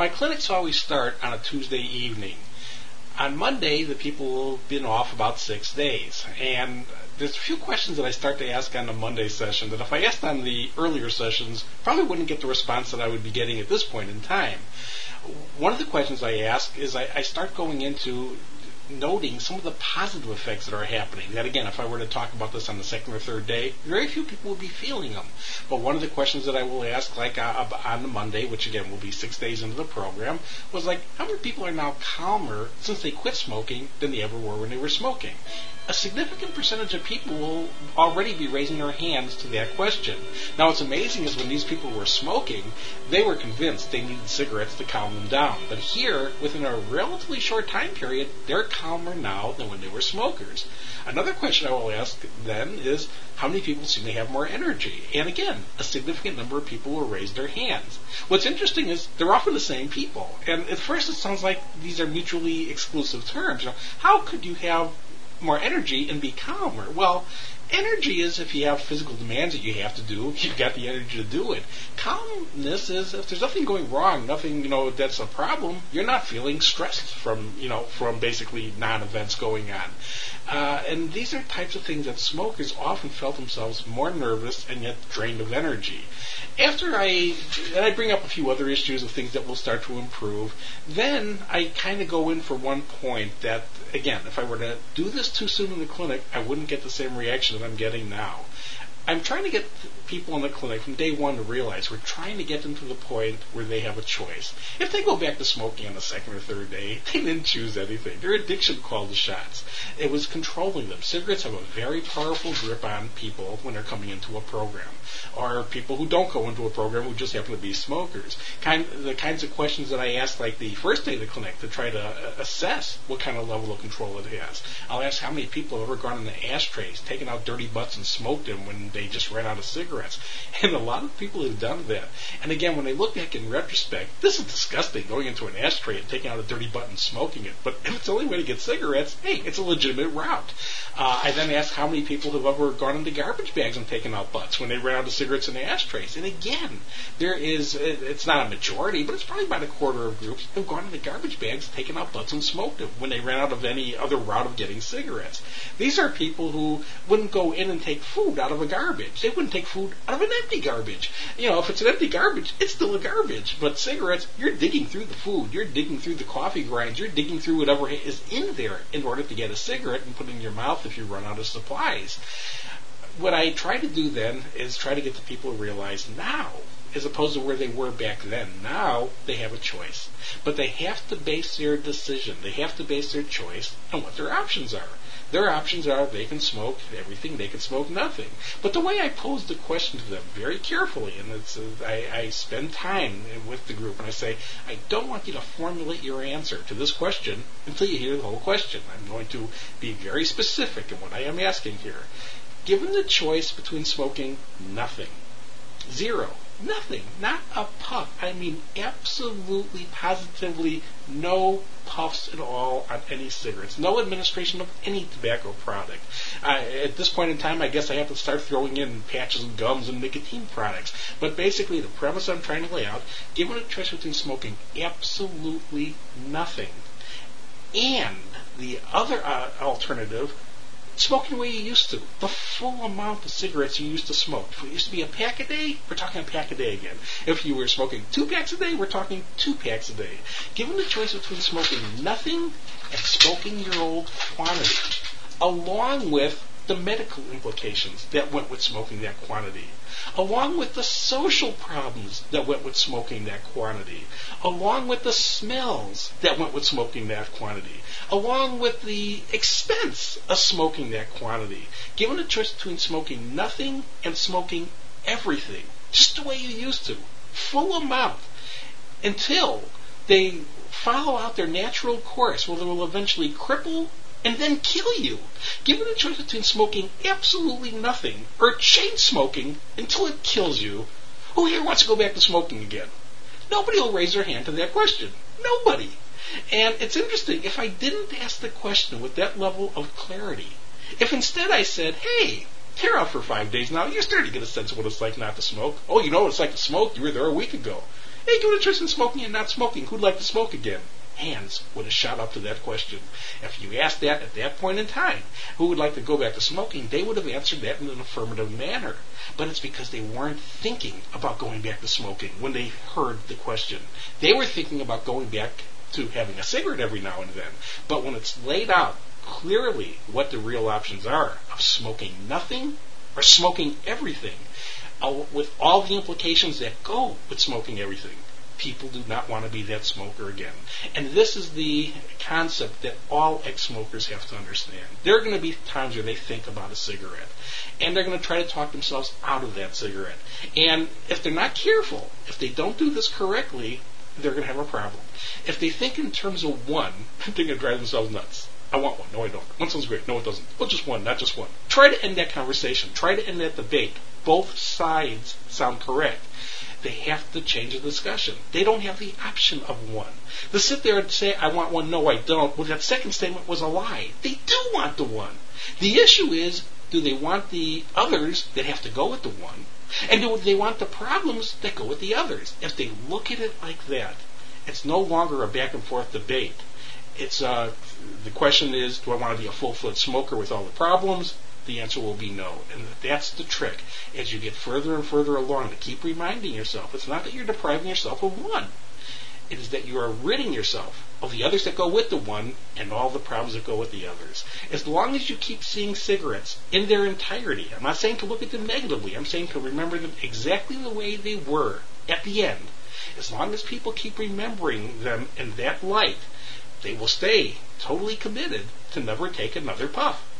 My clinics always start on a Tuesday evening. On Monday, the people have been off about 6 days. And there's a few questions that I start to ask on the Monday session that if I asked on the earlier sessions, probably wouldn't get the response that I would be getting at this point in time. One of the questions I ask is I start going into noting some of the positive effects that are happening. That again, if I were to talk about this on the second or third day, very few people will be feeling them. But one of the questions that I will ask, like on the Monday, which again will be 6 days into the program, was like, how many people are now calmer since they quit smoking than they ever were when they were smoking? A significant percentage of people will already be raising their hands to that question. Now, what's amazing is when these people were smoking, they were convinced they needed cigarettes to calm them down. But here, within a relatively short time period, they're calmer now than when they were smokers. Another question I will ask then is, how many people seem to have more energy? And again, a significant number of people will raise their hands. What's interesting is they're often the same people. And at first it sounds like these are mutually exclusive terms. How could you have more energy and be calmer? Well, energy is if you have physical demands that you have to do, you've got the energy to do it. Calmness is if there's nothing going wrong, nothing, that's a problem, you're not feeling stressed from basically non-events going on. And these are types of things that smokers often felt themselves more nervous and yet drained of energy. After I bring up a few other issues of things that will start to improve, then I kind of go in for one point that, again, if I were to do this too soon in the clinic, I wouldn't get the same reaction that I'm getting now. I'm trying to get people in the clinic from day one to realize we're trying to get them to the point where they have a choice. If they go back to smoking on the second or third day, they didn't choose anything. Their addiction called the shots. It was controlling them. Cigarettes have a very powerful grip on people when they're coming into a program, or people who don't go into a program who just happen to be smokers. The kinds of questions that I ask, like the first day of the clinic, to try to assess what kind of level of control it has. I'll ask how many people have ever gone in the ashtrays, taken out dirty butts and smoked them when they just ran out of cigarettes. And a lot of people have done that. And again, when they look back in retrospect, this is disgusting, going into an ashtray and taking out a dirty butt and smoking it. But if it's the only way to get cigarettes, hey, it's a legitimate route. I then ask how many people have ever gone into garbage bags and taken out butts when they ran out of cigarettes in the ashtrays. And again, it's not a majority, but it's probably about a quarter of groups who have gone into garbage bags, taken out butts, and smoked them when they ran out of any other route of getting cigarettes. These are people who wouldn't go in and take food out of a garbage. They wouldn't take food out of an empty garbage. If it's an empty garbage, it's still a garbage. But cigarettes, you're digging through the food. You're digging through the coffee grinds. You're digging through whatever is in there in order to get a cigarette and put it in your mouth if you run out of supplies. What I try to do then is try to get the people to realize now, as opposed to where they were back then. Now they have a choice. But they have to base their decision, they have to base their choice on what their options are. Their options are they can smoke everything, they can smoke nothing. But the way I pose the question to them very carefully, and I spend time with the group and I say, I don't want you to formulate your answer to this question until you hear the whole question. I'm going to be very specific in what I am asking here. Given the choice between smoking nothing, zero, nothing, not a puff. I mean absolutely, positively no puffs at all on any cigarettes. No administration of any tobacco product. At this point in time, I guess I have to start throwing in patches and gums and nicotine products. But basically, the premise I'm trying to lay out, given a choice between smoking absolutely nothing and the other alternative, smoking the way you used to. The full amount of cigarettes you used to smoke. If it used to be a pack a day, we're talking a pack a day again. If you were smoking 2 packs a day, we're talking 2 packs a day. Given the choice between smoking nothing and smoking your old quantity, along with the medical implications that went with smoking that quantity, along with the social problems that went with smoking that quantity, along with the smells that went with smoking that quantity, along with the expense of smoking that quantity. Given a choice between smoking nothing and smoking everything, just the way you used to, full amount, until they follow out their natural course, where they will eventually cripple and then kill you. Given a choice between smoking absolutely nothing or chain smoking until it kills you, who here wants to go back to smoking again? Nobody will raise their hand to that question. Nobody. And it's interesting, if I didn't ask the question with that level of clarity, if instead I said, hey, you're out for 5 days now, you're starting to get a sense of what it's like not to smoke. Oh, you know what it's like to smoke? You were there a week ago. Hey, give it a choice in smoking and not smoking. Who'd like to smoke again? Hands would have shot up to that question. If you asked that at that point in time, who would like to go back to smoking, they would have answered that in an affirmative manner. But it's because they weren't thinking about going back to smoking when they heard the question. They were thinking about going back to having a cigarette every now and then. But when it's laid out clearly what the real options are of smoking nothing or smoking everything, with all the implications that go with smoking everything, people do not want to be that smoker again. And this is the concept that all ex-smokers have to understand. There are going to be times where they think about a cigarette, and they're going to try to talk themselves out of that cigarette. And if they're not careful, if they don't do this correctly, they're going to have a problem. If they think in terms of one, they're going to drive themselves nuts. I want one. No, I don't. One sounds great. No, it doesn't. Well, just one, not just one. Try to end that conversation. Try to end that debate. Both sides sound correct. They have to change the discussion. They don't have the option of one. To sit there and say, I want one, no, I don't, well, that second statement was a lie. They do want the one. The issue is, do they want the others that have to go with the one? And do they want the problems that go with the others? If they look at it like that, it's no longer a back and forth debate. It's the question is, do I want to be a full-fledged smoker with all the problems? The answer will be no. And that's the trick. As you get further and further along, to keep reminding yourself, it's not that you're depriving yourself of one. It is that you are ridding yourself of the others that go with the one and all the problems that go with the others. As long as you keep seeing cigarettes in their entirety, I'm not saying to look at them negatively, I'm saying to remember them exactly the way they were at the end. As long as people keep remembering them in that light, they will stay totally committed to never take another puff.